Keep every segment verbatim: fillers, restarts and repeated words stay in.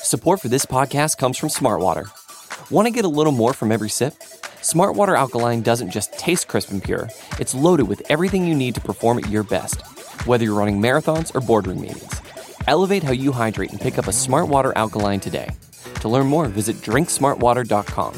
Support for this podcast comes from Smartwater. Want to get a little more from every sip? Smartwater Alkaline doesn't just taste crisp and pure, it's loaded with everything you need to perform at your best, whether you're running marathons or boardroom meetings. Elevate how you hydrate and pick up a Smartwater Alkaline today. To learn more, visit drink smartwater dot com.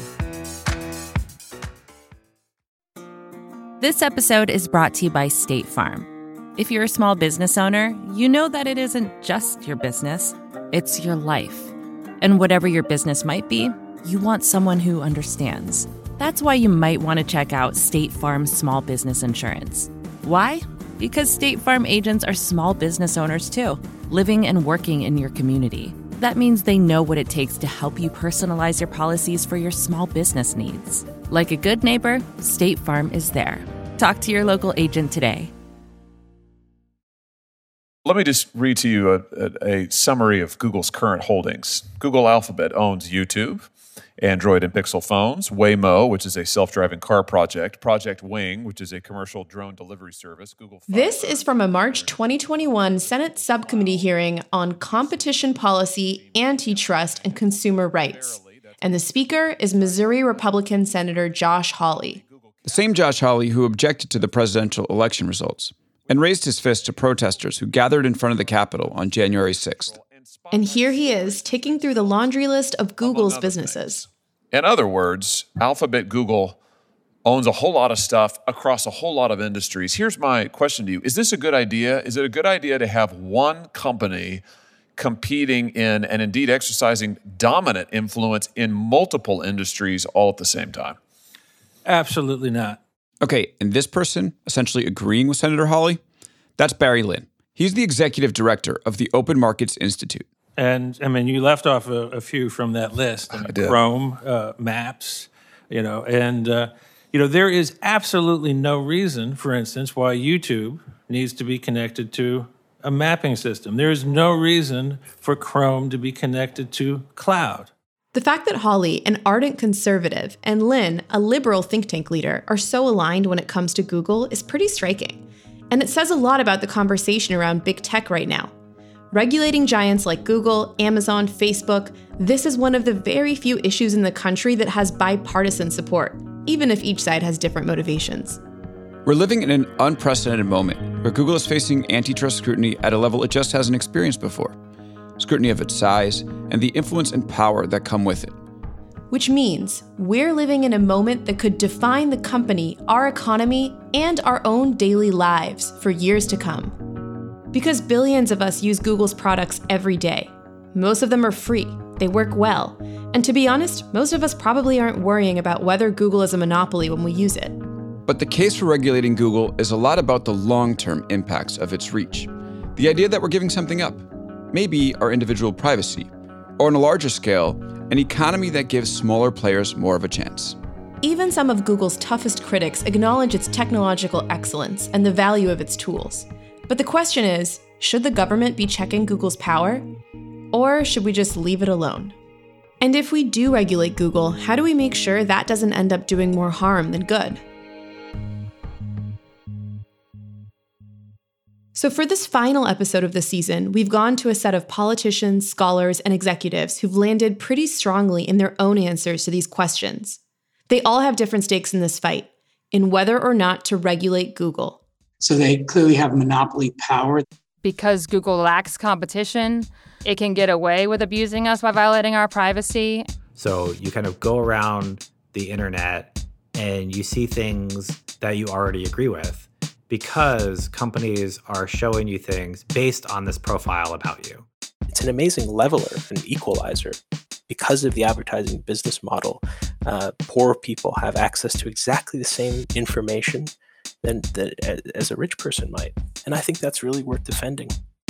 This episode is brought to you by State Farm. If you're a small business owner, you know that it isn't just your business, it's your life. And whatever your business might be, you want someone who understands. That's why you might want to check out State Farm Small Business Insurance. Why? Because State Farm agents are small business owners too, living and working in your community. That means they know what it takes to help you personalize your policies for your small business needs. Like a good neighbor, State Farm is there. Talk to your local agent today. Let me just read to you a, a, a summary of Google's current holdings. Google Alphabet owns YouTube, Android and Pixel phones, Waymo, which is a self-driving car project, Project Wing, which is a commercial drone delivery service. Google. This is from a March twenty twenty-one Senate subcommittee hearing on competition policy, antitrust, and consumer rights. And the speaker is Missouri Republican Senator Josh Hawley. The same Josh Hawley who objected to the presidential election results and raised his fist to protesters who gathered in front of the Capitol on January sixth. And here he is, ticking through the laundry list of Google's businesses. In other words, Alphabet Google owns a whole lot of stuff across a whole lot of industries. Here's my question to you. Is this a good idea? Is it a good idea to have one company competing in and indeed exercising dominant influence in multiple industries all at the same time? Absolutely not. Okay, and this person essentially agreeing with Senator Hawley, that's Barry Lin. He's the executive director of the Open Markets Institute. And, I mean, you left off a, a few from that list. I mean, I did. Chrome, uh, Maps, you know, and, uh, you know, there is absolutely no reason, for instance, why YouTube needs to be connected to a mapping system. There is no reason for Chrome to be connected to cloud. The fact that Hawley, an ardent conservative, and Lin, a liberal think tank leader, are so aligned when it comes to Google is pretty striking. And it says a lot about the conversation around big tech right now. Regulating giants like Google, Amazon, Facebook, this is one of the very few issues in the country that has bipartisan support, even if each side has different motivations. We're living in an unprecedented moment where Google is facing antitrust scrutiny at a level it just hasn't experienced before. Scrutiny of its size and the influence and power that come with it. Which means we're living in a moment that could define the company, our economy, and our own daily lives for years to come. Because billions of us use Google's products every day. Most of them are free, they work well, and to be honest, most of us probably aren't worrying about whether Google is a monopoly when we use it. But the case for regulating Google is a lot about the long-term impacts of its reach. The idea that we're giving something up, maybe our individual privacy, or on a larger scale, an economy that gives smaller players more of a chance. Even some of Google's toughest critics acknowledge its technological excellence and the value of its tools. But the question is, should the government be checking Google's power? Or should we just leave it alone? And if we do regulate Google, how do we make sure that doesn't end up doing more harm than good? So for this final episode of the season, we've gone to a set of politicians, scholars, and executives who've landed pretty strongly in their own answers to these questions. They all have different stakes in this fight, in whether or not to regulate Google. So they clearly have monopoly power. Because Google lacks competition, it can get away with abusing us by violating our privacy. So you kind of go around the internet and you see things that you already agree with because companies are showing you things based on this profile about you. It's an amazing leveler, an equalizer. Because of the advertising business model, uh, poor people have access to exactly the same information than, than as a rich person might. And I think that's really worth defending.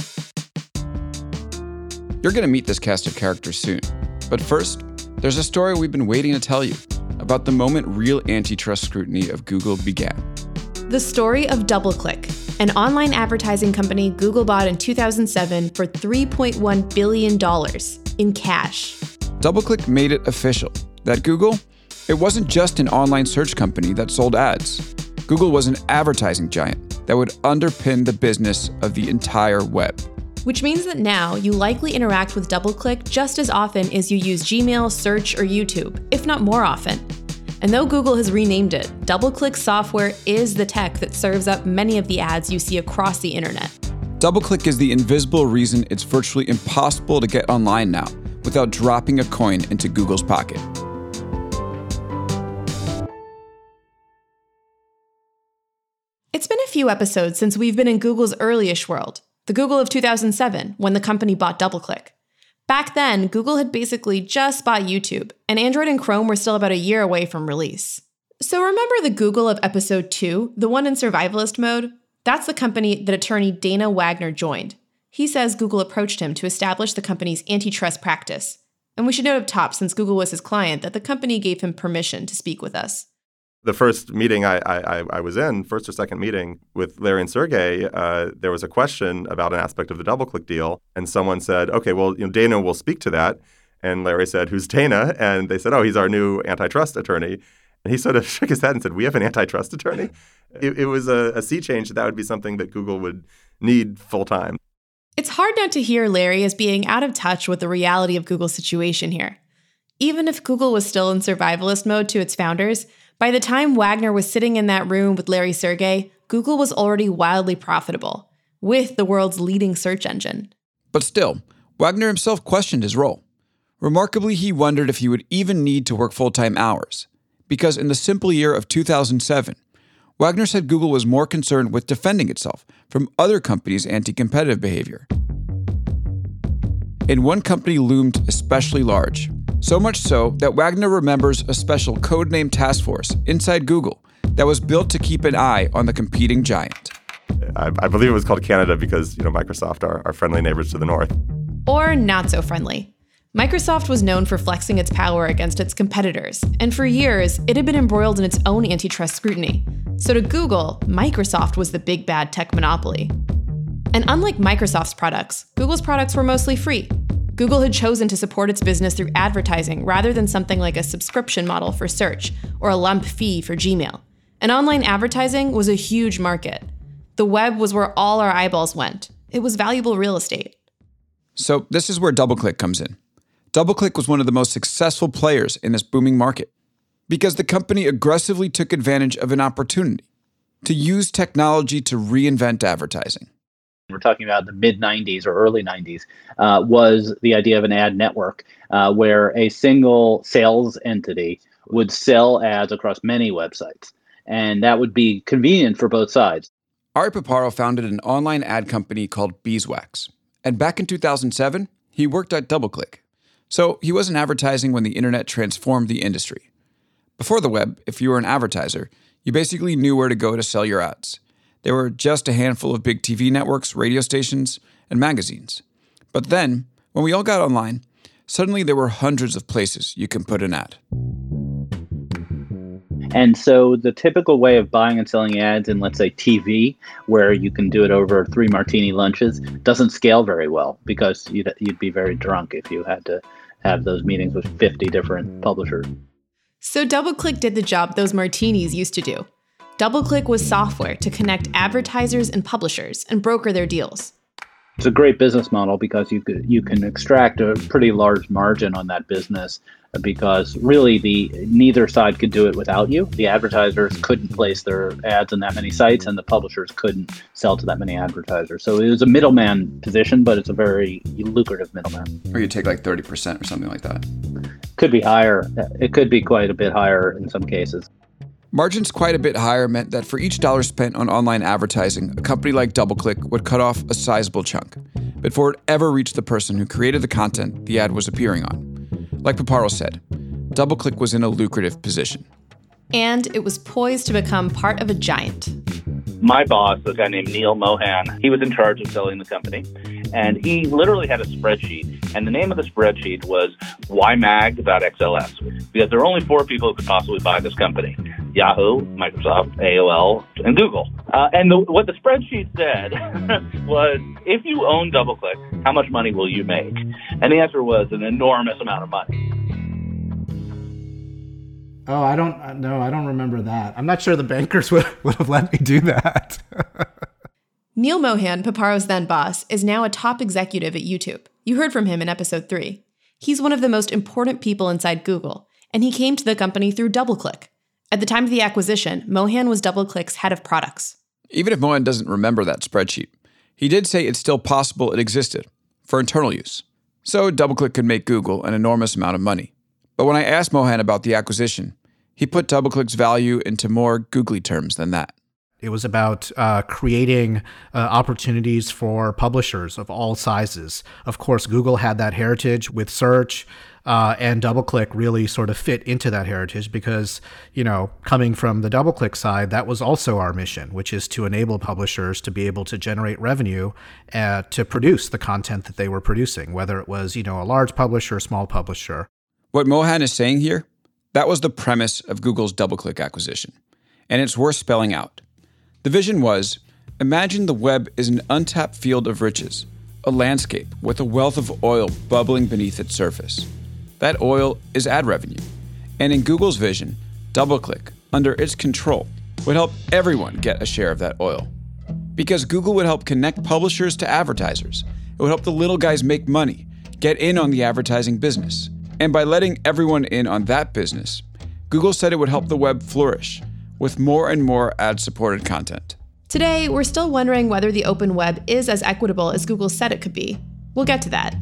You're going to meet this cast of characters soon. But first, there's a story we've been waiting to tell you about the moment real antitrust scrutiny of Google began. The story of DoubleClick, an online advertising company Google bought in two thousand seven for three point one billion dollars in cash. DoubleClick made it official that Google, it wasn't just an online search company that sold ads. Google was an advertising giant that would underpin the business of the entire web. which means that now you likely interact with DoubleClick just as often as you use Gmail, Search, or YouTube, if not more often. And though Google has renamed it, DoubleClick software is the tech that serves up many of the ads you see across the internet. DoubleClick is the invisible reason it's virtually impossible to get online now without dropping a coin into Google's pocket. It's been a few episodes since we've been in Google's early-ish world, the Google of two thousand seven, when the company bought DoubleClick. Back then, Google had basically just bought YouTube, and Android and Chrome were still about a year away from release. So remember the Google of episode two, the one in survivalist mode? That's the company that attorney Dana Wagner joined. He says Google approached him to establish the company's antitrust practice. And we should note up top, since Google was his client, that the company gave him permission to speak with us. The first meeting I, I, I was in, first or second meeting with Larry and Sergey, uh, there was a question about an aspect of the DoubleClick deal. And someone said, okay, well, you know, Dana will speak to that. And Larry said, who's Dana? And they said, oh, he's our new antitrust attorney. And he sort of shook his head and said, we have an antitrust attorney? It, it was a, a sea change. That would be something that Google would need full time. It's hard not to hear Larry as being out of touch with the reality of Google's situation here. Even if Google was still in survivalist mode to its founders, by the time Wagner was sitting in that room with Larry Sergey, Google was already wildly profitable, with the world's leading search engine. But still, Wagner himself questioned his role. Remarkably, he wondered if he would even need to work full-time hours, because in the simple year of two thousand seven, Wagner said Google was more concerned with defending itself from other companies' anti-competitive behavior. And one company loomed especially large. So much so that Wagner remembers a special codename task force inside Google that was built to keep an eye on the competing giant. I, I believe it was called Canada because, you know, Microsoft are our friendly neighbors to the north. Or not so friendly. Microsoft was known for flexing its power against its competitors, and for years, it had been embroiled in its own antitrust scrutiny. So to Google, Microsoft was the big bad tech monopoly. And unlike Microsoft's products, Google's products were mostly free. Google had chosen to support its business through advertising rather than something like a subscription model for search or a lump fee for Gmail. And online advertising was a huge market. The web was where all our eyeballs went. It was valuable real estate. So this is where DoubleClick comes in. DoubleClick was one of the most successful players in this booming market because the company aggressively took advantage of an opportunity to use technology to reinvent advertising. We're talking about the mid nineties or early nineties, uh, was the idea of an ad network uh, where a single sales entity would sell ads across many websites. And that would be convenient for both sides. Ari Paparo founded an online ad company called Beeswax. And back in two thousand seven, he worked at DoubleClick. So he wasn't advertising when the internet transformed the industry. Before the web, if you were an advertiser, you basically knew where to go to sell your ads. There were just a handful of big T V networks, radio stations, and magazines. But then, when we all got online, suddenly there were hundreds of places you can put an ad. And so the typical way of buying and selling ads in, let's say, T V, where you can do it over three martini lunches, doesn't scale very well because you'd, you'd be very drunk if you had to have those meetings with fifty different publishers. So DoubleClick did the job those martinis used to do. DoubleClick was software to connect advertisers and publishers and broker their deals. It's a great business model because you could, you can extract a pretty large margin on that business because really the neither side could do it without you. The advertisers couldn't place their ads on that many sites and the publishers couldn't sell to that many advertisers. So it was a middleman position, but it's a very lucrative middleman. Or you take like thirty percent or something like that. Could be higher. It could be quite a bit higher in some cases. Margins quite a bit higher meant that for each dollar spent on online advertising, a company like DoubleClick would cut off a sizable chunk before it ever reached the person who created the content the ad was appearing on. Like Paparo said, DoubleClick was in a lucrative position. And it was poised to become part of a giant. My boss, a guy named Neil Mohan, he was in charge of selling the company. And he literally had a spreadsheet. And the name of the spreadsheet was y mag dot x l s. Because there are only four people who could possibly buy this company. Yahoo, Microsoft, A O L, and Google. Uh, and the, what the spreadsheet said was, if you own DoubleClick, how much money will you make? And the answer was an enormous amount of money. Oh, I don't, no, I don't remember that. I'm not sure the bankers would, would have let me do that. Neil Mohan, Paparo's then boss, is now a top executive at YouTube. You heard from him in episode three. He's one of the most important people inside Google, and he came to the company through DoubleClick. At the time of the acquisition, Mohan was DoubleClick's head of products. Even if Mohan doesn't remember that spreadsheet, he did say it's still possible it existed for internal use. So DoubleClick could make Google an enormous amount of money. But when I asked Mohan about the acquisition, he put DoubleClick's value into more googly terms than that. It was about uh, creating uh, opportunities for publishers of all sizes. Of course, Google had that heritage with search, uh, and DoubleClick really sort of fit into that heritage because, you know, coming from the DoubleClick side, that was also our mission, which is to enable publishers to be able to generate revenue uh, to produce the content that they were producing, whether it was, you know, a large publisher, small publisher. What Mohan is saying here, that was the premise of Google's DoubleClick acquisition, and it's worth spelling out. The vision was, imagine the web is an untapped field of riches, a landscape with a wealth of oil bubbling beneath its surface. That oil is ad revenue. And in Google's vision, DoubleClick, under its control, would help everyone get a share of that oil. Because Google would help connect publishers to advertisers. It would help the little guys make money, get in on the advertising business. And by letting everyone in on that business, Google said it would help the web flourish, with more and more ad-supported content. Today, we're still wondering whether the open web is as equitable as Google said it could be. We'll get to that.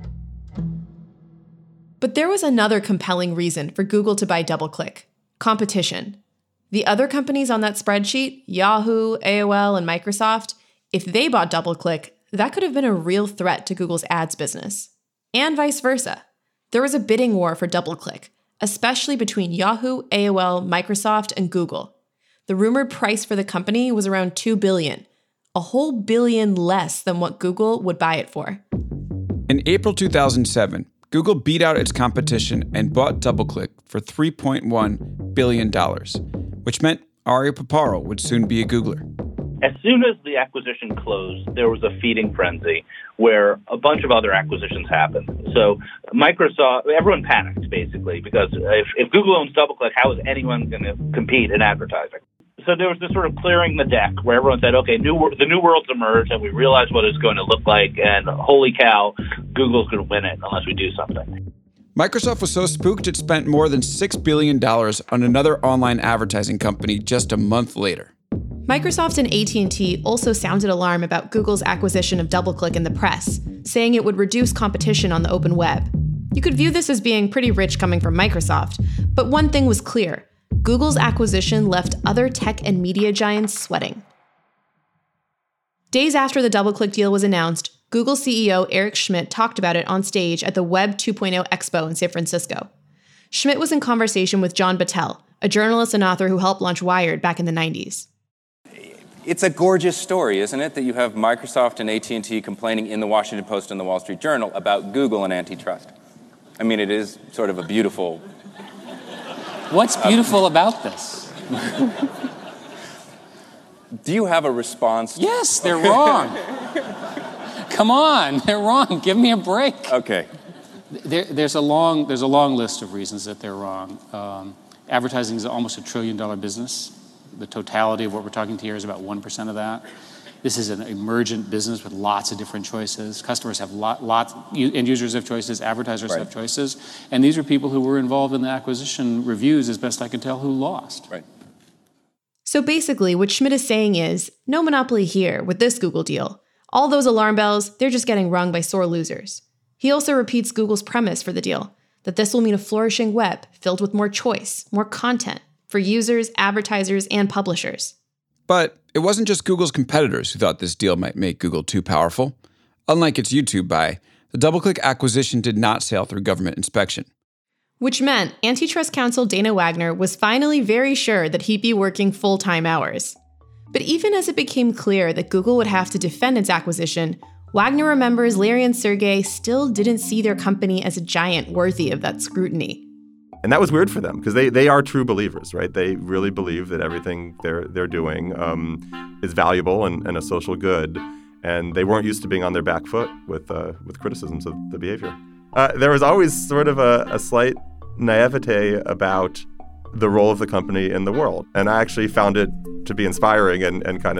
But there was another compelling reason for Google to buy DoubleClick: competition. The other companies on that spreadsheet, Yahoo, A O L, and Microsoft, if they bought DoubleClick, that could have been a real threat to Google's ads business. And vice versa. There was a bidding war for DoubleClick, especially between Yahoo, A O L, Microsoft, and Google. The rumored price for the company was around two billion dollars, a whole billion less than what Google would buy it for. In April two thousand seven, Google beat out its competition and bought DoubleClick for three point one billion dollars, which meant Ari Paparo would soon be a Googler. As soon as the acquisition closed, there was a feeding frenzy where a bunch of other acquisitions happened. So Microsoft, everyone panicked, basically, because if, if Google owns DoubleClick, how is anyone going to compete in advertising? So there was this sort of clearing the deck where everyone said, okay, new the new world's emerged, and we realize what it's going to look like, and holy cow, Google's going to win it unless we do something. Microsoft was so spooked it spent more than six billion dollars on another online advertising company just a month later. Microsoft and A T and T also sounded alarm about Google's acquisition of DoubleClick in the press, saying it would reduce competition on the open web. You could view this as being pretty rich coming from Microsoft, but one thing was clear: Google's acquisition left other tech and media giants sweating. Days after the DoubleClick deal was announced, Google C E O Eric Schmidt talked about it on stage at the Web two point oh Expo in San Francisco. Schmidt was in conversation with John Battelle, a journalist and author who helped launch Wired back in the nineties. It's a gorgeous story, isn't it, that you have Microsoft and A T and T complaining in the Washington Post and the Wall Street Journal about Google and antitrust. I mean, it is sort of a beautiful... What's beautiful uh, about this? Do you have a response? Yes, they're wrong. Come on, they're wrong. Give me a break. Okay. There, there's a long there's a long list of reasons that they're wrong. Um, advertising is almost a trillion dollar business. The totality of what we're talking to here is about one percent of that. This is an emergent business with lots of different choices. Customers have lot, lots, end users have choices, advertisers right. have choices. And these are people who were involved in the acquisition reviews, as best I can tell, who lost. Right. So basically, what Schmidt is saying is, no monopoly here with this Google deal. All those alarm bells, they're just getting rung by sore losers. He also repeats Google's premise for the deal, that this will mean a flourishing web filled with more choice, more content, for users, advertisers, and publishers. But it wasn't just Google's competitors who thought this deal might make Google too powerful. Unlike its YouTube buy, the DoubleClick acquisition did not sail through government inspection. Which meant antitrust counsel Dana Wagner was finally very sure that he'd be working full-time hours. But even as it became clear that Google would have to defend its acquisition, Wagner remembers Larry and Sergey still didn't see their company as a giant worthy of that scrutiny. And that was weird for them because they, they are true believers, right? They really believe that everything they're they're doing um, is valuable and, and a social good, and they weren't used to being on their back foot with uh, with criticisms of the behavior. Uh, there was always sort of a, a slight naivete about the role of the company in the world, and I actually found it to be inspiring and, and kind of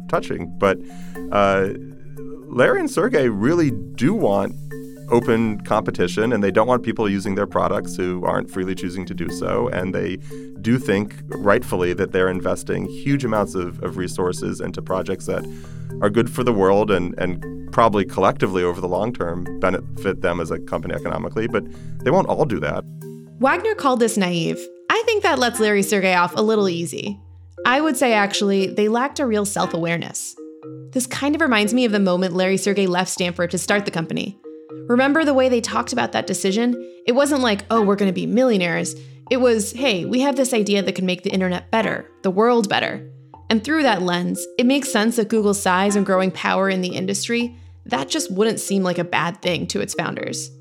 touching. But uh, Larry and Sergey really do want open competition, and they don't want people using their products who aren't freely choosing to do so. And they do think, rightfully, that they're investing huge amounts of, of resources into projects that are good for the world and, and probably collectively over the long term benefit them as a company economically. But they won't all do that. Wagner called this naive. I think that lets Larry Sergey off a little easy. I would say, actually, they lacked a real self-awareness. This kind of reminds me of the moment Larry Sergey left Stanford to start the company. Remember the way they talked about that decision? It wasn't like, oh, we're going to be millionaires. It was, hey, we have this idea that can make the internet better, the world better. And through that lens, it makes sense that Google's size and growing power in the industry, that just wouldn't seem like a bad thing to its founders.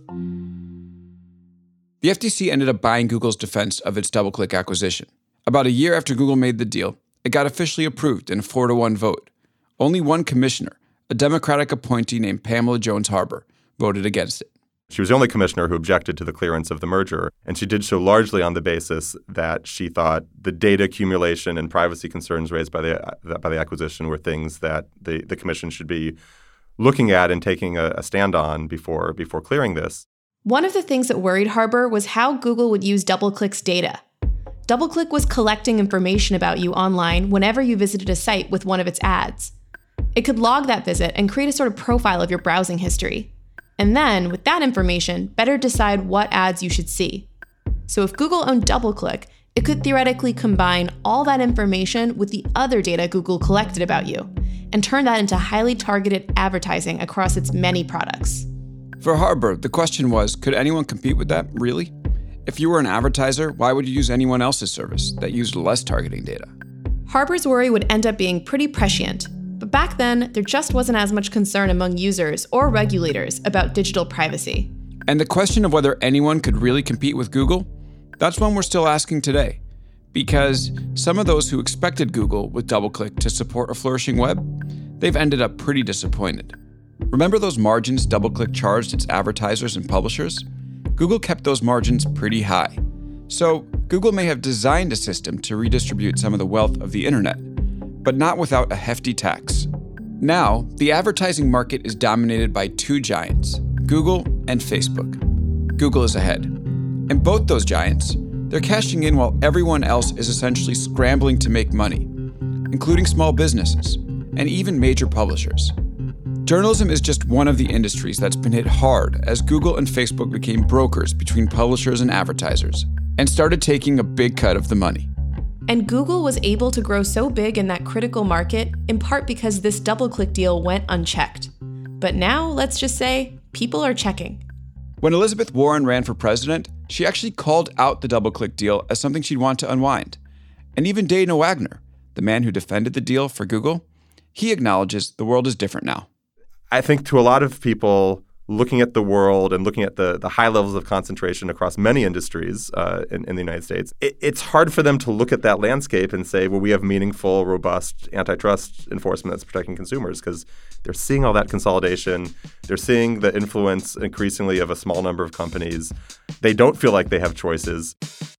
The F T C ended up buying Google's defense of its DoubleClick acquisition. About a year after Google made the deal, it got officially approved in a four to one vote. Only one commissioner, a Democratic appointee named Pamela Jones-Harbor, voted against it. She was the only commissioner who objected to the clearance of the merger, and she did so largely on the basis that she thought the data accumulation and privacy concerns raised by the by the acquisition were things that the, the commission should be looking at and taking a, a stand on before before clearing this. One of the things that worried Harbor was how Google would use DoubleClick's data. DoubleClick was collecting information about you online whenever you visited a site with one of its ads. It could log that visit and create a sort of profile of your browsing history. And then, with that information, better decide what ads you should see. So if Google owned DoubleClick, it could theoretically combine all that information with the other data Google collected about you and turn that into highly targeted advertising across its many products. For Harbor, the question was, could anyone compete with that, really? If you were an advertiser, why would you use anyone else's service that used less targeting data? Harbor's worry would end up being pretty prescient. But back then, there just wasn't as much concern among users or regulators about digital privacy. And the question of whether anyone could really compete with Google, that's one we're still asking today. Because some of those who expected Google with DoubleClick to support a flourishing web, they've ended up pretty disappointed. Remember those margins DoubleClick charged its advertisers and publishers? Google kept those margins pretty high. So Google may have designed a system to redistribute some of the wealth of the internet, but not without a hefty tax. Now, the advertising market is dominated by two giants, Google and Facebook. Google is ahead. And both those giants, they're cashing in while everyone else is essentially scrambling to make money, including small businesses and even major publishers. Journalism is just one of the industries that's been hit hard as Google and Facebook became brokers between publishers and advertisers and started taking a big cut of the money. And Google was able to grow so big in that critical market in part because this DoubleClick deal went unchecked. But now, let's just say, people are checking. When Elizabeth Warren ran for president, she actually called out the DoubleClick deal as something she'd want to unwind. And even Dana Wagner, the man who defended the deal for Google, he acknowledges the world is different now. I think to a lot of people, looking at the world and looking at the, the high levels of concentration across many industries uh, in, in the United States, it, it's hard for them to look at that landscape and say, well, we have meaningful, robust antitrust enforcement that's protecting consumers, because they're seeing all that consolidation. They're seeing the influence increasingly of a small number of companies. They don't feel like they have choices.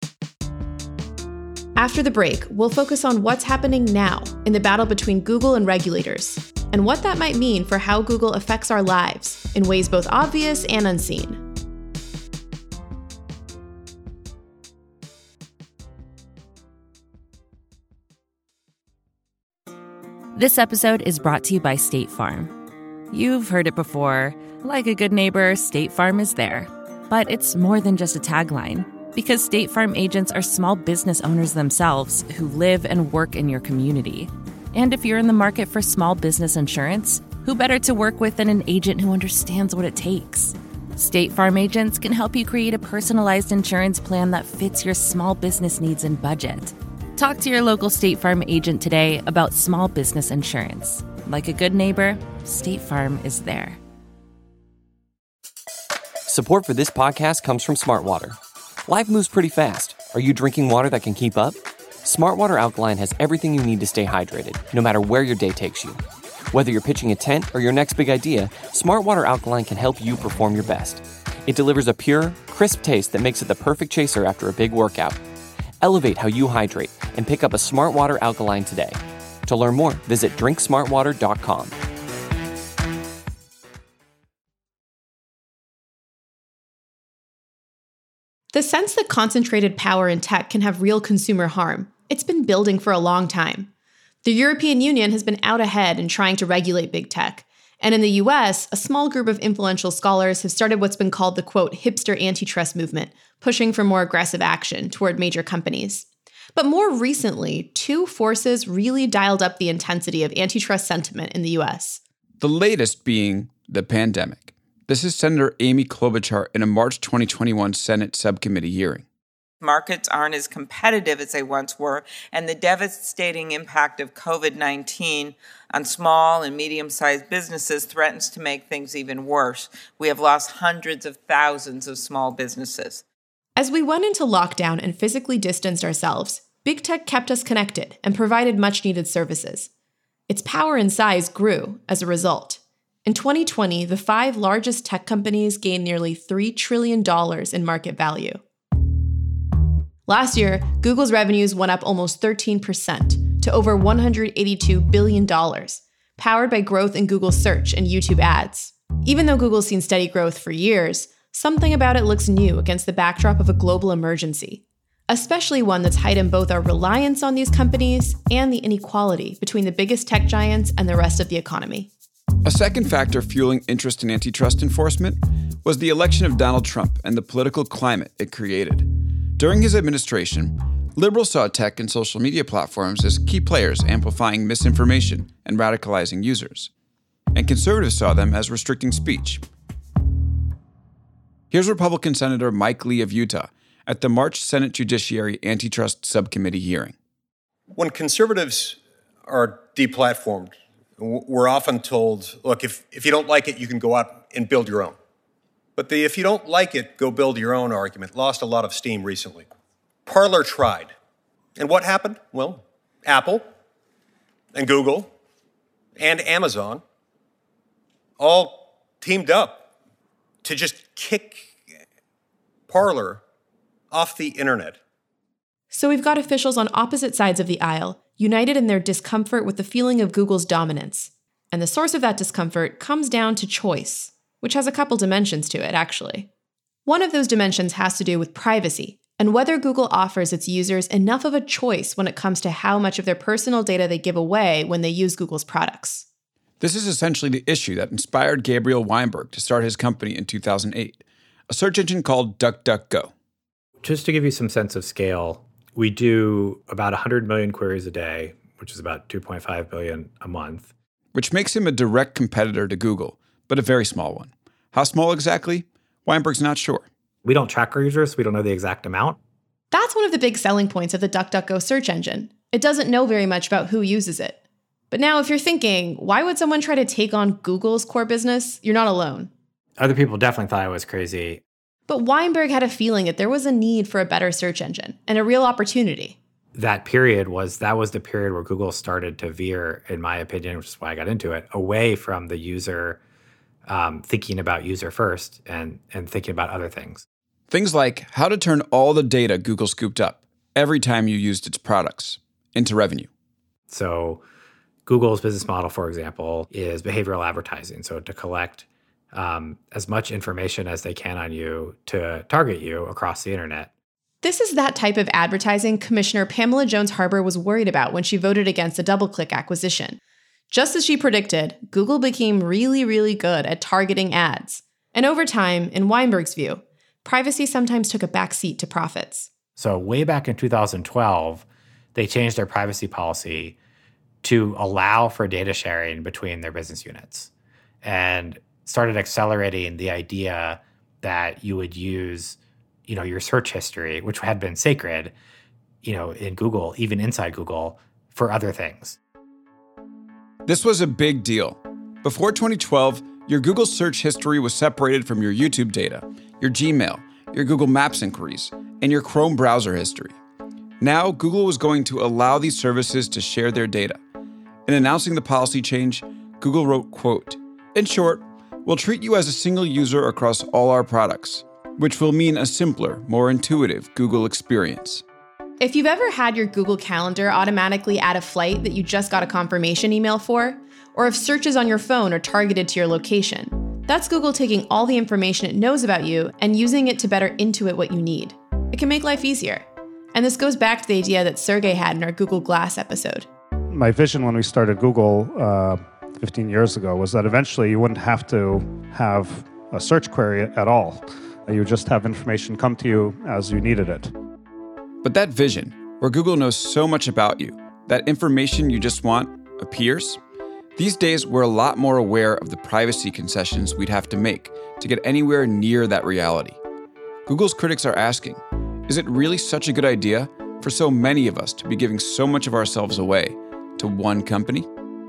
After the break, we'll focus on what's happening now in the battle between Google and regulators, and what that might mean for how Google affects our lives in ways both obvious and unseen. This episode is brought to you by State Farm. You've heard it before. Like a good neighbor, State Farm is there. But it's more than just a tagline, because State Farm agents are small business owners themselves who live and work in your community. And if you're in the market for small business insurance, who better to work with than an agent who understands what it takes? State Farm agents can help you create a personalized insurance plan that fits your small business needs and budget. Talk to your local State Farm agent today about small business insurance. Like a good neighbor, State Farm is there. Support for this podcast comes from Smartwater. Life moves pretty fast. Are you drinking water that can keep up? Smartwater Alkaline has everything you need to stay hydrated, no matter where your day takes you. Whether you're pitching a tent or your next big idea, Smartwater Alkaline can help you perform your best. It delivers a pure, crisp taste that makes it the perfect chaser after a big workout. Elevate how you hydrate and pick up a Smartwater Alkaline today. To learn more, visit drink smart water dot com. The sense that concentrated power in tech can have real consumer harm, it's been building for a long time. The European Union has been out ahead in trying to regulate big tech. And in the U S, a small group of influential scholars have started what's been called the, quote, hipster antitrust movement, pushing for more aggressive action toward major companies. But more recently, two forces really dialed up the intensity of antitrust sentiment in the U S. The latest being the pandemic. This is Senator Amy Klobuchar in a March twenty twenty-one Senate subcommittee hearing. Markets aren't as competitive as they once were, and the devastating impact of COVID nineteen on small and medium-sized businesses threatens to make things even worse. We have lost hundreds of thousands of small businesses. As we went into lockdown and physically distanced ourselves, big tech kept us connected and provided much-needed services. Its power and size grew as a result. In twenty twenty, the five largest tech companies gained nearly three trillion dollars in market value. Last year, Google's revenues went up almost thirteen percent to over one hundred eighty-two billion dollars, powered by growth in Google Search and YouTube ads. Even though Google's seen steady growth for years, something about it looks new against the backdrop of a global emergency, especially one that's heightened both our reliance on these companies and the inequality between the biggest tech giants and the rest of the economy. A second factor fueling interest in antitrust enforcement was the election of Donald Trump and the political climate it created. During his administration, liberals saw tech and social media platforms as key players amplifying misinformation and radicalizing users, and conservatives saw them as restricting speech. Here's Republican Senator Mike Lee of Utah at the March Senate Judiciary Antitrust Subcommittee hearing. When conservatives are deplatformed, we're often told, look, if, if you don't like it, you can go out and build your own. But the if you don't like it, go build your own argument lost a lot of steam recently. Parler tried. And what happened? Well, Apple and Google and Amazon all teamed up to just kick Parler off the internet. So we've got officials on opposite sides of the aisle, united in their discomfort with the feeling of Google's dominance. And the source of that discomfort comes down to choice, which has a couple dimensions to it, actually. One of those dimensions has to do with privacy, and whether Google offers its users enough of a choice when it comes to how much of their personal data they give away when they use Google's products. This is essentially the issue that inspired Gabriel Weinberg to start his company in two thousand eight, a search engine called DuckDuckGo. Just to give you some sense of scale, we do about one hundred million queries a day, which is about two point five billion a month. Which makes him a direct competitor to Google, but a very small one. How small exactly? Weinberg's not sure. We don't track our users, so we don't know the exact amount. That's one of the big selling points of the DuckDuckGo search engine. It doesn't know very much about who uses it. But now if you're thinking, why would someone try to take on Google's core business? You're not alone. Other people definitely thought I was crazy. But Weinberg had a feeling that there was a need for a better search engine and a real opportunity. That period was, that was the period where Google started to veer, in my opinion, which is why I got into it, away from the user, um, thinking about user first and, and thinking about other things. Things like how to turn all the data Google scooped up every time you used its products into revenue. So Google's business model, for example, is behavioral advertising. So to collect um, as much information as they can on you to target you across the internet. This is that type of advertising Commissioner Pamela Jones-Harbor was worried about when she voted against the DoubleClick acquisition. Just as she predicted, Google became really, really good at targeting ads. And over time, in Weinberg's view, privacy sometimes took a backseat to profits. So way back in two thousand twelve, they changed their privacy policy to allow for data sharing between their business units and started accelerating the idea that you would use, you know, your search history, which had been sacred, you know, in Google, even inside Google, for other things. This was a big deal. Before twenty twelve, your Google search history was separated from your YouTube data, your Gmail, your Google Maps inquiries, and your Chrome browser history. Now, Google was going to allow these services to share their data. In announcing the policy change, Google wrote, quote, "In short, we'll treat you as a single user across all our products, which will mean a simpler, more intuitive Google experience." If you've ever had your Google Calendar automatically add a flight that you just got a confirmation email for, or if searches on your phone are targeted to your location, that's Google taking all the information it knows about you and using it to better intuit what you need. It can make life easier. And this goes back to the idea that Sergey had in our Google Glass episode. My vision when we started Google uh, fifteen years ago was that eventually you wouldn't have to have a search query at all. You would just have information come to you as you needed it. But that vision, where Google knows so much about you, that information you just want appears, these days we're a lot more aware of the privacy concessions we'd have to make to get anywhere near that reality. Google's critics are asking, is it really such a good idea for so many of us to be giving so much of ourselves away to one company?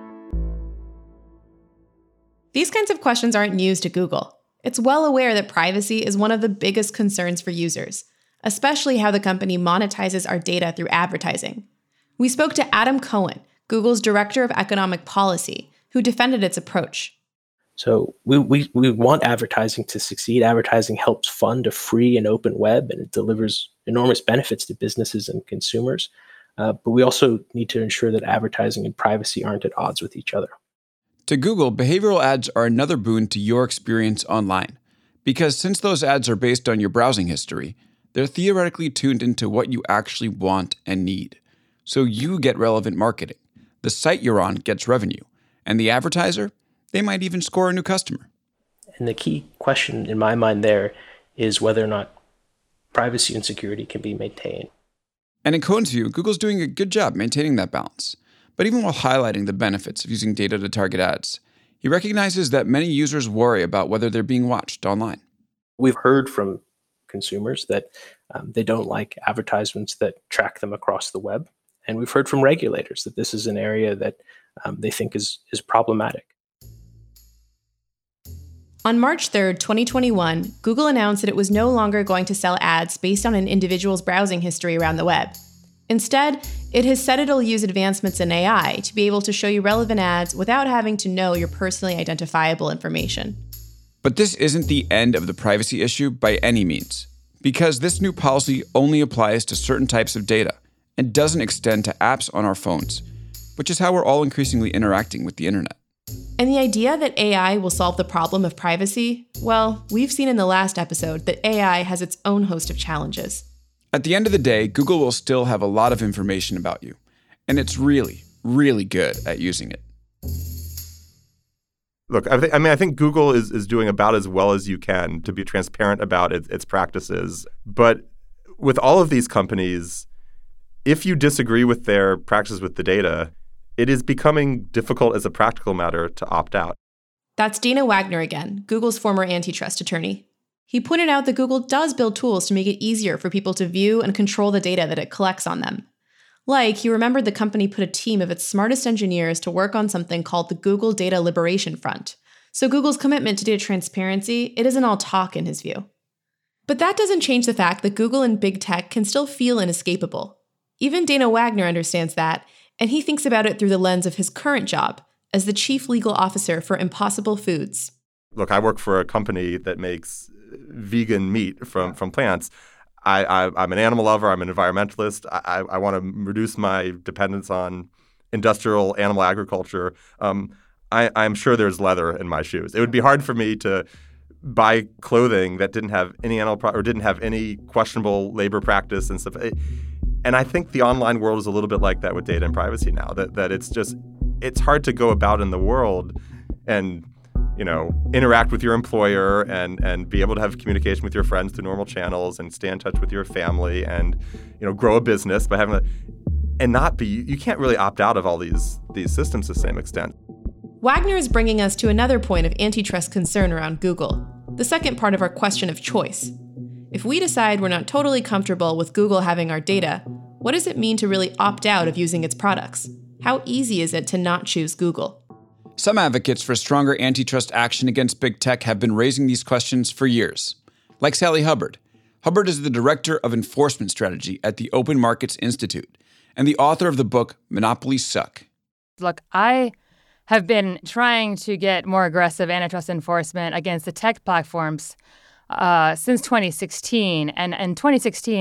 These kinds of questions aren't news to Google. It's well aware that privacy is one of the biggest concerns for users, especially how the company monetizes our data through advertising. We spoke to Adam Cohen, Google's Director of Economic Policy, who defended its approach. So we, we, we want advertising to succeed. Advertising helps fund a free and open web, and it delivers enormous benefits to businesses and consumers. Uh, but we also need to ensure that advertising and privacy aren't at odds with each other. To Google, behavioral ads are another boon to your experience online, because since those ads are based on your browsing history, they're theoretically tuned into what you actually want and need. So you get relevant marketing, the site you're on gets revenue, and the advertiser, they might even score a new customer. And the key question in my mind there is whether or not privacy and security can be maintained. And in Cohen's view, Google's doing a good job maintaining that balance. But even while highlighting the benefits of using data to target ads, he recognizes that many users worry about whether they're being watched online. We've heard from consumers that um, they don't like advertisements that track them across the web. And we've heard from regulators that this is an area that um, they think is, is problematic. On March third, twenty twenty-one, Google announced that it was no longer going to sell ads based on an individual's browsing history around the web. Instead, it has said it'll use advancements in A I to be able to show you relevant ads without having to know your personally identifiable information. But this isn't the end of the privacy issue by any means, because this new policy only applies to certain types of data and doesn't extend to apps on our phones, which is how we're all increasingly interacting with the internet. And the idea that A I will solve the problem of privacy, well, we've seen in the last episode that A I has its own host of challenges. At the end of the day, Google will still have a lot of information about you, and it's really, really good at using it. Look, I, th- I mean, I think Google is, is doing about as well as you can to be transparent about it, its practices. But with all of these companies, if you disagree with their practices with the data, it is becoming difficult as a practical matter to opt out. That's Dana Wagner again, Google's former antitrust attorney. He pointed out that Google does build tools to make it easier for people to view and control the data that it collects on them. Like, he remembered the company put a team of its smartest engineers to work on something called the Google Data Liberation Front. So Google's commitment to data transparency, it isn't all talk in his view. But that doesn't change the fact that Google and big tech can still feel inescapable. Even Dana Wagner understands that, and he thinks about it through the lens of his current job as the chief legal officer for Impossible Foods. Look, I work for a company that makes vegan meat from, from plants. I, I, I'm an animal lover. I'm an environmentalist. I, I want to reduce my dependence on industrial animal agriculture. Um, I, I'm sure there's leather in my shoes. It would be hard for me to buy clothing that didn't have any animal pro- or didn't have any questionable labor practice and stuff. It, and I think the online world is a little bit like that with data and privacy now. That that it's just it's hard to go about in the world and you know, interact with your employer and and be able to have communication with your friends through normal channels and stay in touch with your family and, you know, grow a business by having a, and not be, you can't really opt out of all these these systems to the same extent. Wagner is bringing us to another point of antitrust concern around Google, the second part of our question of choice. If we decide we're not totally comfortable with Google having our data, what does it mean to really opt out of using its products? How easy is it to not choose Google? Some advocates for stronger antitrust action against big tech have been raising these questions for years, like Sally Hubbard. Hubbard is the director of enforcement strategy at the Open Markets Institute and the author of the book Monopolies Suck. Look, I have been trying to get more aggressive antitrust enforcement against the tech platforms uh, since twenty sixteen. And in twenty sixteen,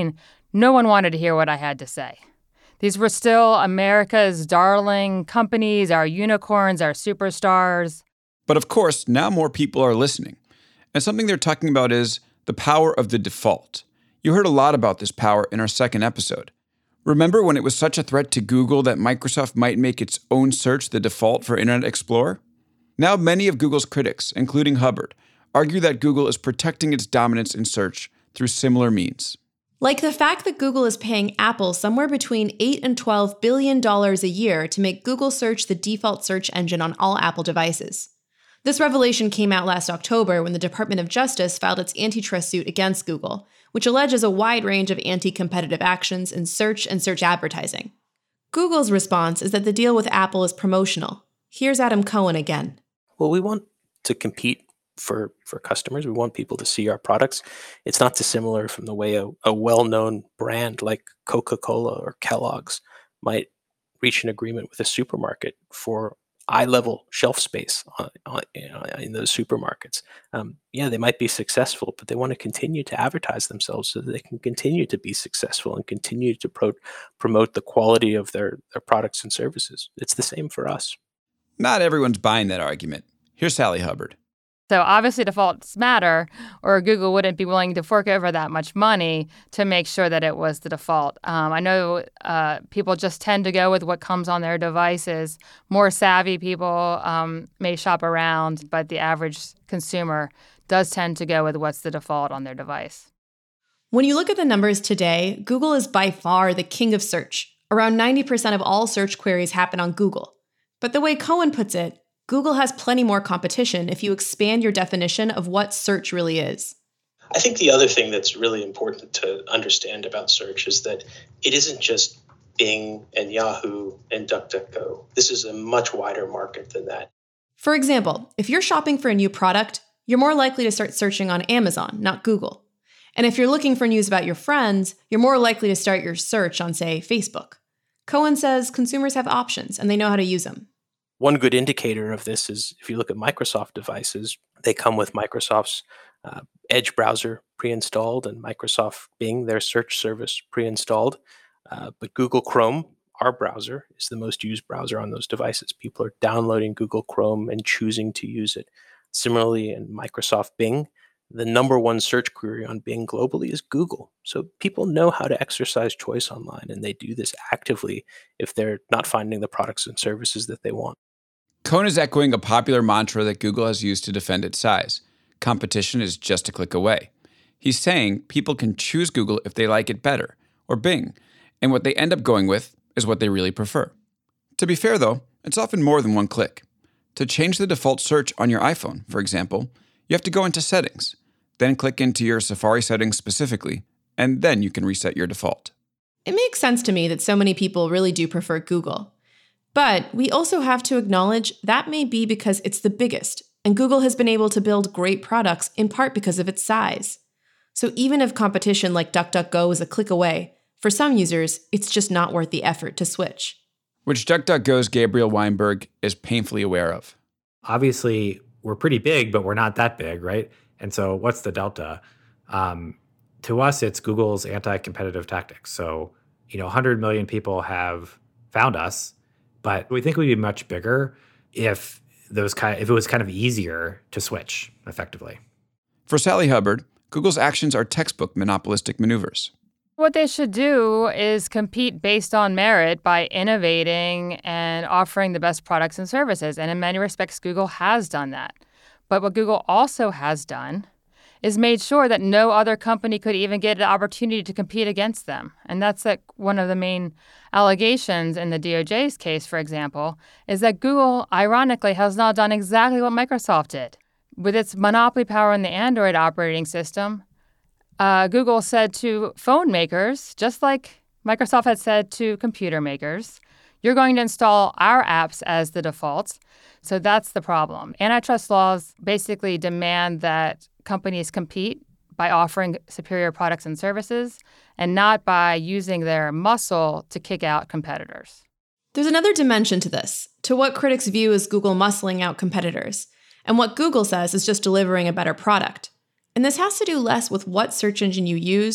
no one wanted to hear what I had to say. These were still America's darling companies, our unicorns, our superstars. But of course, now more people are listening. And something they're talking about is the power of the default. You heard a lot about this power in our second episode. Remember when it was such a threat to Google that Microsoft might make its own search the default for Internet Explorer? Now many of Google's critics, including Hubbard, argue that Google is protecting its dominance in search through similar means. Like the fact that Google is paying Apple somewhere between eight and twelve billion dollars a year to make Google Search the default search engine on all Apple devices. This revelation came out last October when the Department of Justice filed its antitrust suit against Google, which alleges a wide range of anti-competitive actions in search and search advertising. Google's response is that the deal with Apple is promotional. Here's Adam Cohen again. Well, we want to compete for, for customers. We want people to see our products. It's not dissimilar from the way a, a well-known brand like Coca-Cola or Kellogg's might reach an agreement with a supermarket for eye-level shelf space on, on, you know, in those supermarkets. Um, yeah, they might be successful, but they want to continue to advertise themselves so that they can continue to be successful and continue to pro- promote the quality of their, their products and services. It's the same for us. Not everyone's buying that argument. Here's Sally Hubbard. So obviously defaults matter, or Google wouldn't be willing to fork over that much money to make sure that it was the default. Um, I know uh, people just tend to go with what comes on their devices. More savvy people um, may shop around, but the average consumer does tend to go with what's the default on their device. When you look at the numbers today, Google is by far the king of search. Around ninety percent of all search queries happen on Google. But the way Cohen puts it, Google has plenty more competition if you expand your definition of what search really is. I think the other thing that's really important to understand about search is that it isn't just Bing and Yahoo and DuckDuckGo. This is a much wider market than that. For example, if you're shopping for a new product, you're more likely to start searching on Amazon, not Google. And if you're looking for news about your friends, you're more likely to start your search on, say, Facebook. Cohen says consumers have options and they know how to use them. One good indicator of this is if you look at Microsoft devices, they come with Microsoft's uh, Edge browser pre-installed and Microsoft Bing, their search service, pre-installed. Uh, but Google Chrome, our browser, is the most used browser on those devices. People are downloading Google Chrome and choosing to use it. Similarly, in Microsoft Bing, the number one search query on Bing globally is Google. So people know how to exercise choice online, and they do this actively if they're not finding the products and services that they want. Cohen is echoing a popular mantra that Google has used to defend its size. Competition is just a click away. He's saying people can choose Google if they like it better, or Bing, and what they end up going with is what they really prefer. To be fair, though, it's often more than one click. To change the default search on your iPhone, for example, you have to go into Settings, then click into your Safari settings specifically, and then you can reset your default. It makes sense to me that so many people really do prefer Google. But we also have to acknowledge that may be because it's the biggest, and Google has been able to build great products in part because of its size. So even if competition like DuckDuckGo is a click away, for some users, it's just not worth the effort to switch. Which DuckDuckGo's Gabriel Weinberg is painfully aware of. Obviously, we're pretty big, but we're not that big, right? And so what's the delta? Um, to us, it's Google's anti-competitive tactics. So, you know, one hundred million people have found us, but we think we'd be much bigger if those kind of, if it was kind of easier to switch effectively. For Sally Hubbard, Google's actions are textbook monopolistic maneuvers. What they should do is compete based on merit by innovating and offering the best products and services. And in many respects, Google has done that. But what Google also has done is made sure that no other company could even get an opportunity to compete against them. And that's like one of the main allegations in the D O J's case, for example, is that Google, ironically, has not done exactly what Microsoft did. With its monopoly power in the Android operating system, uh, Google said to phone makers, just like Microsoft had said to computer makers, you're going to install our apps as the defaults. So that's the problem. Antitrust laws basically demand that companies compete by offering superior products and services and not by using their muscle to kick out competitors. There's another dimension to this, to what critics view as Google muscling out competitors, and what Google says is just delivering a better product. And this has to do less with what search engine you use,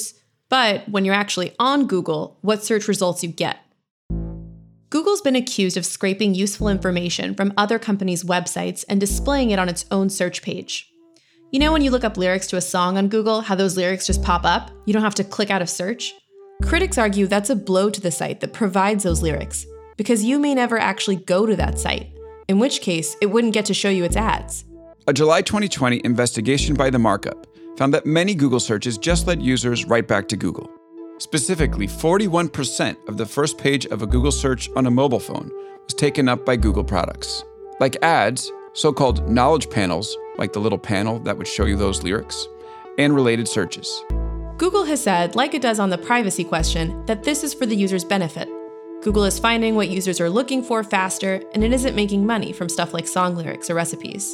But when you're actually on Google, what search results you get? Google's been accused of scraping useful information from other companies' websites and displaying it on its own search page. You know when you look up lyrics to a song on Google, how those lyrics just pop up? You don't have to click out of search? Critics argue that's a blow to the site that provides those lyrics, because you may never actually go to that site, in which case it wouldn't get to show you its ads. A July twenty twenty investigation by The Markup found that many Google searches just led users right back to Google. Specifically, forty-one percent of the first page of a Google search on a mobile phone was taken up by Google products. Like ads, so-called knowledge panels, like the little panel that would show you those lyrics, and related searches. Google has said, like it does on the privacy question, that this is for the user's benefit. Google is finding what users are looking for faster, and it isn't making money from stuff like song lyrics or recipes.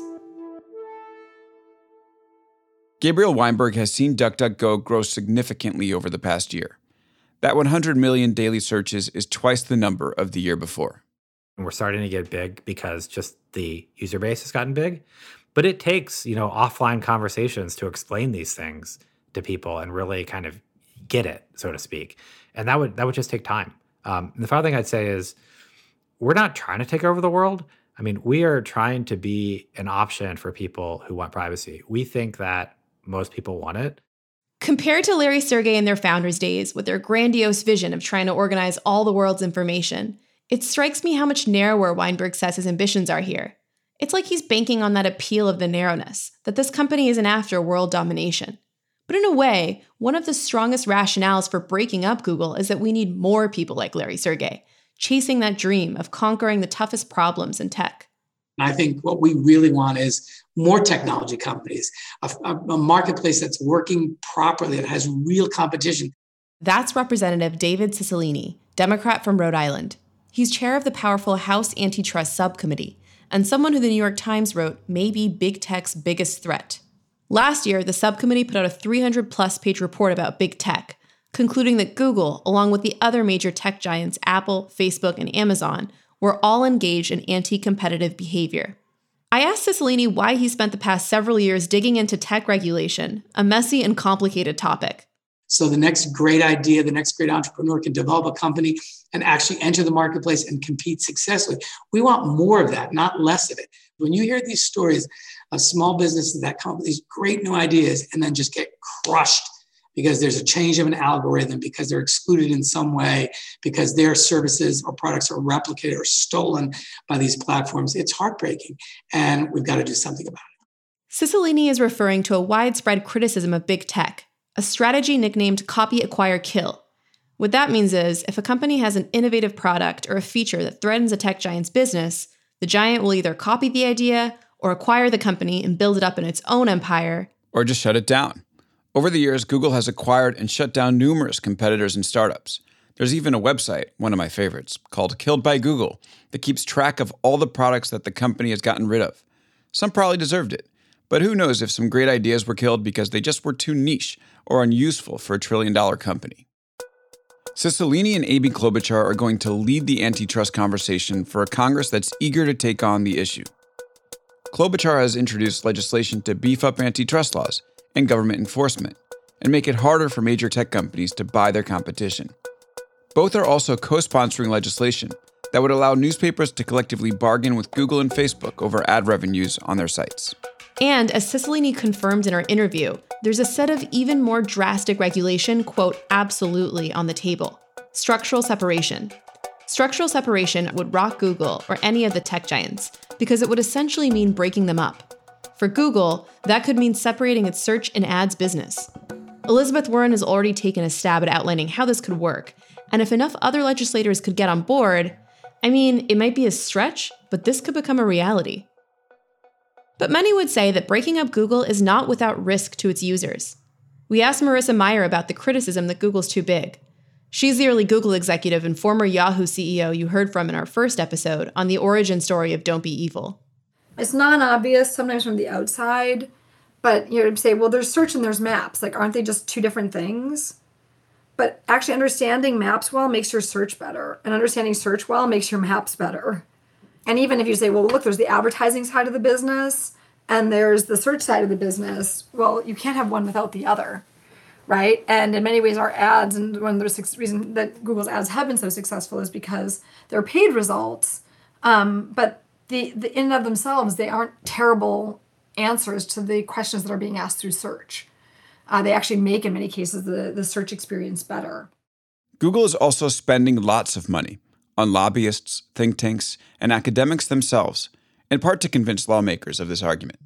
Gabriel Weinberg has seen DuckDuckGo grow significantly over the past year. That one hundred million daily searches is twice the number of the year before. We're starting to get big because just the user base has gotten big. But it takes, you know, offline conversations to explain these things to people and really kind of get it, so to speak. And that would that would just take time. Um, and the final thing I'd say is we're not trying to take over the world. I mean, we are trying to be an option for people who want privacy. We think that most people want it. Compared to Larry Sergey in their founders' days with their grandiose vision of trying to organize all the world's information, it strikes me how much narrower Weinberg says his ambitions are here. It's like he's banking on that appeal of the narrowness, that this company isn't after world domination. But in a way, one of the strongest rationales for breaking up Google is that we need more people like Larry Sergey, chasing that dream of conquering the toughest problems in tech. I think what we really want is more technology companies, a, a marketplace that's working properly, that has real competition. That's Representative David Cicilline, Democrat from Rhode Island. He's chair of the powerful House Antitrust Subcommittee, and someone who the New York Times wrote may be big tech's biggest threat. Last year, the subcommittee put out a three hundred plus page report about big tech, concluding that Google, along with the other major tech giants Apple, Facebook, and Amazon, were all engaged in anti-competitive behavior. I asked Cicilline why he spent the past several years digging into tech regulation, a messy and complicated topic. So the next great idea, the next great entrepreneur can develop a company and actually enter the marketplace and compete successfully. We want more of that, not less of it. When you hear these stories of small businesses that come up with these great new ideas and then just get crushed because there's a change of an algorithm, because they're excluded in some way, because their services or products are replicated or stolen by these platforms, it's heartbreaking. And we've got to do something about it. Cicilline is referring to a widespread criticism of big tech, a strategy nicknamed copy, acquire, kill. What that means is, if a company has an innovative product or a feature that threatens a tech giant's business, the giant will either copy the idea or acquire the company and build it up in its own empire, or just shut it down. Over the years, Google has acquired and shut down numerous competitors and startups. There's even a website, one of my favorites, called Killed by Google, that keeps track of all the products that the company has gotten rid of. Some probably deserved it, but who knows if some great ideas were killed because they just were too niche or unuseful for a trillion-dollar company. Cicilline and Amy Klobuchar are going to lead the antitrust conversation for a Congress that's eager to take on the issue. Klobuchar has introduced legislation to beef up antitrust laws and government enforcement, and make it harder for major tech companies to buy their competition. Both are also co-sponsoring legislation that would allow newspapers to collectively bargain with Google and Facebook over ad revenues on their sites. And as Cicilline confirmed in our interview, there's a set of even more drastic regulation, quote, absolutely on the table. Structural separation. Structural separation would rock Google or any of the tech giants because it would essentially mean breaking them up. For Google, that could mean separating its search and ads business. Elizabeth Warren has already taken a stab at outlining how this could work, and if enough other legislators could get on board, I mean, it might be a stretch, but this could become a reality. But many would say that breaking up Google is not without risk to its users. We asked Marissa Mayer about the criticism that Google's too big. She's the early Google executive and former Yahoo C E O you heard from in our first episode on the origin story of Don't Be Evil. It's non-obvious sometimes from the outside, but you know, say, well, there's search and there's maps. Like, aren't they just two different things? But actually understanding maps well makes your search better, and understanding search well makes your maps better. And even if you say, well, look, there's the advertising side of the business and there's the search side of the business, well, you can't have one without the other. right? And in many ways, our ads, and one of the reasons that Google's ads have been so successful is because they're paid results. Um, but the, the in and of themselves, they aren't terrible answers to the questions that are being asked through search. Uh, they actually make, in many cases, the, the search experience better. Google is also spending lots of money on lobbyists, think tanks, and academics themselves, in part to convince lawmakers of this argument.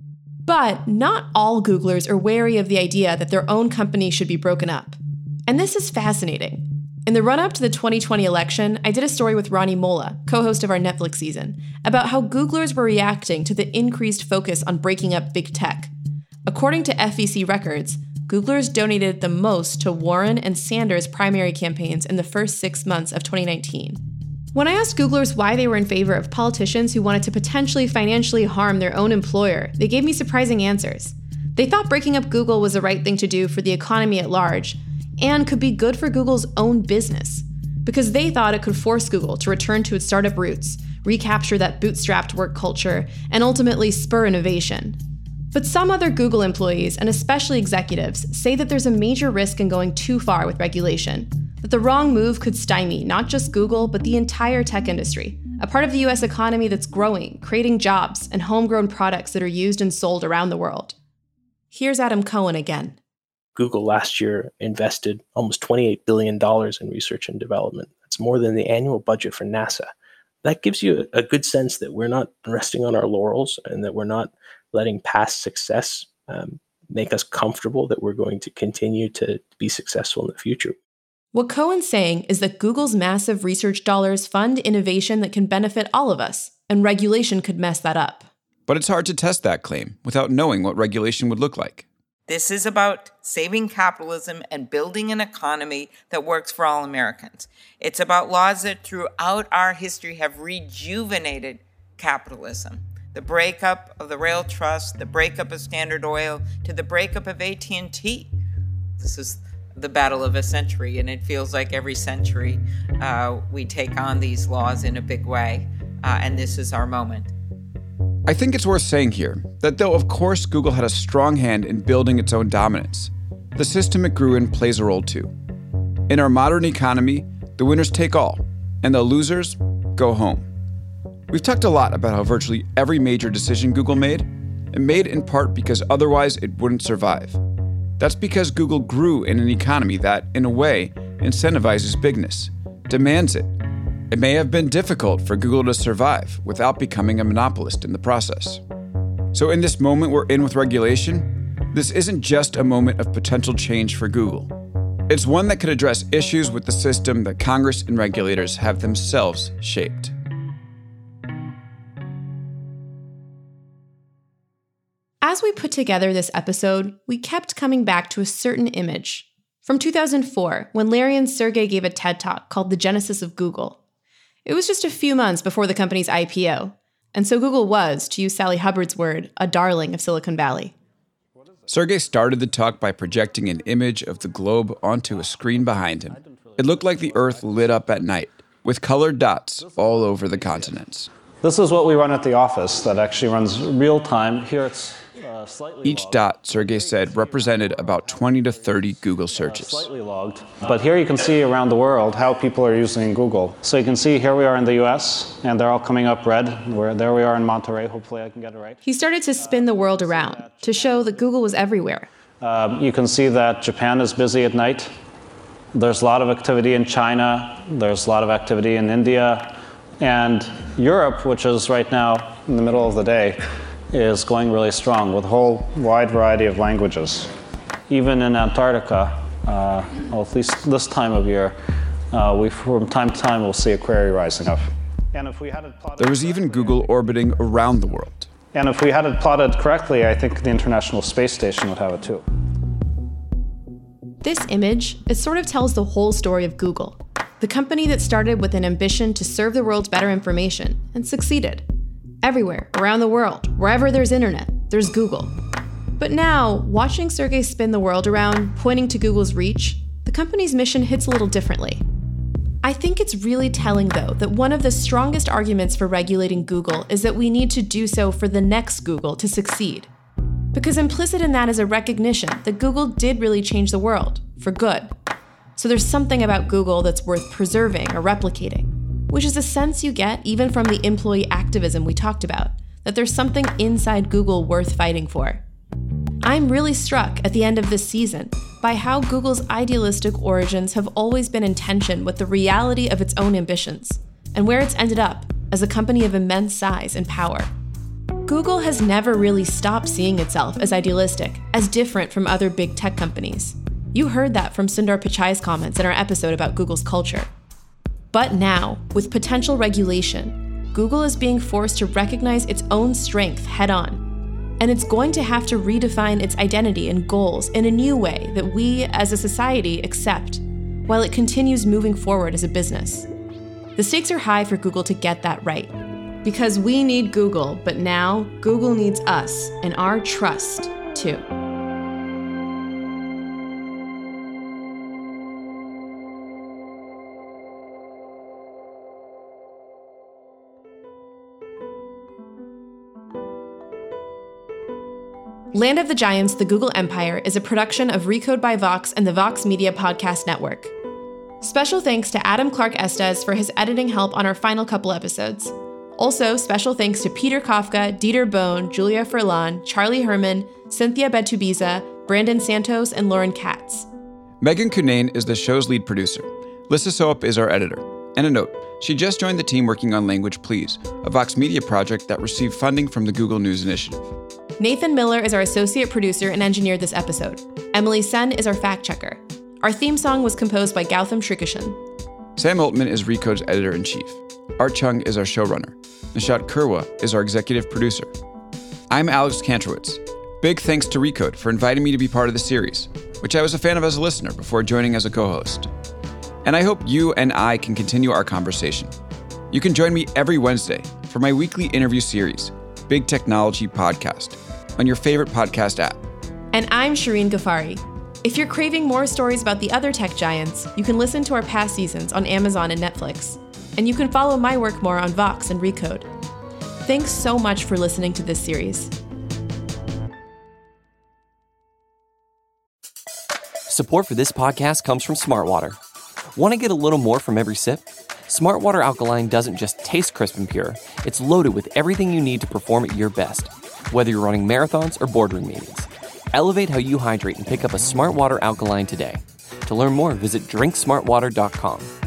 But not all Googlers are wary of the idea that their own company should be broken up. And this is fascinating. In the run-up to the twenty twenty election, I did a story with Ronnie Mola, co-host of our Netflix season, about how Googlers were reacting to the increased focus on breaking up big tech. According to F E C records, Googlers donated the most to Warren and Sanders' primary campaigns in the first six months of twenty nineteen. When I asked Googlers why they were in favor of politicians who wanted to potentially financially harm their own employer, they gave me surprising answers. They thought breaking up Google was the right thing to do for the economy at large, and could be good for Google's own business, because they thought it could force Google to return to its startup roots, recapture that bootstrapped work culture, and ultimately spur innovation. But some other Google employees, and especially executives, say that there's a major risk in going too far with regulation, that the wrong move could stymie not just Google, but the entire tech industry, a part of the U S economy that's growing, creating jobs and homegrown products that are used and sold around the world. Here's Adam Cohen again. Google last year invested almost twenty-eight billion dollars in research and development. That's more than the annual budget for NASA. That gives you a good sense that we're not resting on our laurels and that we're not letting past success um, make us comfortable that we're going to continue to be successful in the future. What Cohen's saying is that Google's massive research dollars fund innovation that can benefit all of us, and regulation could mess that up. But it's hard to test that claim without knowing what regulation would look like. This is about saving capitalism and building an economy that works for all Americans. It's about laws that throughout our history have rejuvenated capitalism. The breakup of the Rail Trust, the breakup of Standard Oil, to the breakup of A T and T. This is the battle of a century, and it feels like every century uh, we take on these laws in a big way, uh, and this is our moment. I think it's worth saying here that though of course Google had a strong hand in building its own dominance, the system it grew in plays a role too. In our modern economy, the winners take all, and the losers go home. We've talked a lot about how virtually every major decision Google made, and made in part because otherwise it wouldn't survive. That's because Google grew in an economy that, in a way, incentivizes bigness, demands it. It may have been difficult for Google to survive without becoming a monopolist in the process. So in this moment we're in with regulation, this isn't just a moment of potential change for Google. It's one that could address issues with the system that Congress and regulators have themselves shaped. As we put together this episode, we kept coming back to a certain image. From two thousand four, when Larry and Sergey gave a TED Talk called The Genesis of Google. It was just a few months before the company's I P O, and so Google was, to use Sally Hubbard's word, a darling of Silicon Valley. Sergey started the talk by projecting an image of the globe onto a screen behind him. It looked like the Earth lit up at night, with colored dots all over the continents. This is what we run at the office that actually runs real time. Here it's uh, slightly Each logged. dot, Sergey said, represented about twenty to thirty Google searches. Uh, slightly logged. But here you can see around the world how people are using Google. So you can see here we are in the U S, and they're all coming up red. Where there we are in Monterey. Hopefully I can get it right. He started to spin the world around to show that Google was everywhere. Um, you can see that Japan is busy at night. There's a lot of activity in China. There's a lot of activity in India. And Europe, which is right now in the middle of the day, is going really strong with a whole wide variety of languages. Even in Antarctica, uh, well, at least this time of year, uh, we from time to time we'll see a query rising up. And if we had it plotted There was even Google orbiting around the world. And if we had it plotted correctly, I think the International Space Station would have it too. This image, it sort of tells the whole story of Google, the company that started with an ambition to serve the world better information and succeeded. Everywhere, around the world, wherever there's internet, there's Google. But now, watching Sergey spin the world around, pointing to Google's reach, the company's mission hits a little differently. I think it's really telling, though, that one of the strongest arguments for regulating Google is that we need to do so for the next Google to succeed. Because implicit in that is a recognition that Google did really change the world, for good. So there's something about Google that's worth preserving or replicating, which is a sense you get even from the employee activism we talked about, that there's something inside Google worth fighting for. I'm really struck at the end of this season by how Google's idealistic origins have always been in tension with the reality of its own ambitions, and where it's ended up as a company of immense size and power. Google has never really stopped seeing itself as idealistic, as different from other big tech companies. You heard that from Sundar Pichai's comments in our episode about Google's culture. But now, with potential regulation, Google is being forced to recognize its own strength head-on, and it's going to have to redefine its identity and goals in a new way that we, as a society, accept, while it continues moving forward as a business. The stakes are high for Google to get that right. Because we need Google, but now Google needs us and our trust, too. Land of the Giants, The Google Empire is a production of Recode by Vox and the Vox Media Podcast Network. Special thanks to Adam Clark Estes for his editing help on our final couple episodes. Also, special thanks to Peter Kafka, Dieter Bohn, Julia Furlan, Charlie Herman, Cynthia Betubiza, Brandon Santos, and Lauren Katz. Megan Cunane is the show's lead producer. Lissa Soap is our editor. And a note, she just joined the team working on Language Please, a Vox Media project that received funding from the Google News Initiative. Nathan Miller is our associate producer and engineered this episode. Emily Sen is our fact checker. Our theme song was composed by Gautam Srikishan. Sam Altman is Recode's editor-in-chief. Art Chung is our showrunner. Nishat Kurwa is our executive producer. I'm Alex Kantrowitz. Big thanks to Recode for inviting me to be part of the series, which I was a fan of as a listener before joining as a co-host. And I hope you and I can continue our conversation. You can join me every Wednesday for my weekly interview series, Big Technology Podcast, on your favorite podcast app. And I'm Shireen Ghaffari. If you're craving more stories about the other tech giants, you can listen to our past seasons on Amazon and Netflix. And you can follow my work more on Vox and Recode. Thanks so much for listening to this series. Support for this podcast comes from Smartwater. Want to get a little more from every sip? Smartwater Alkaline doesn't just taste crisp and pure, it's loaded with everything you need to perform at your best, whether you're running marathons or boardroom meetings. Elevate how you hydrate and pick up a Smartwater Alkaline today. To learn more, visit drink smart water dot com.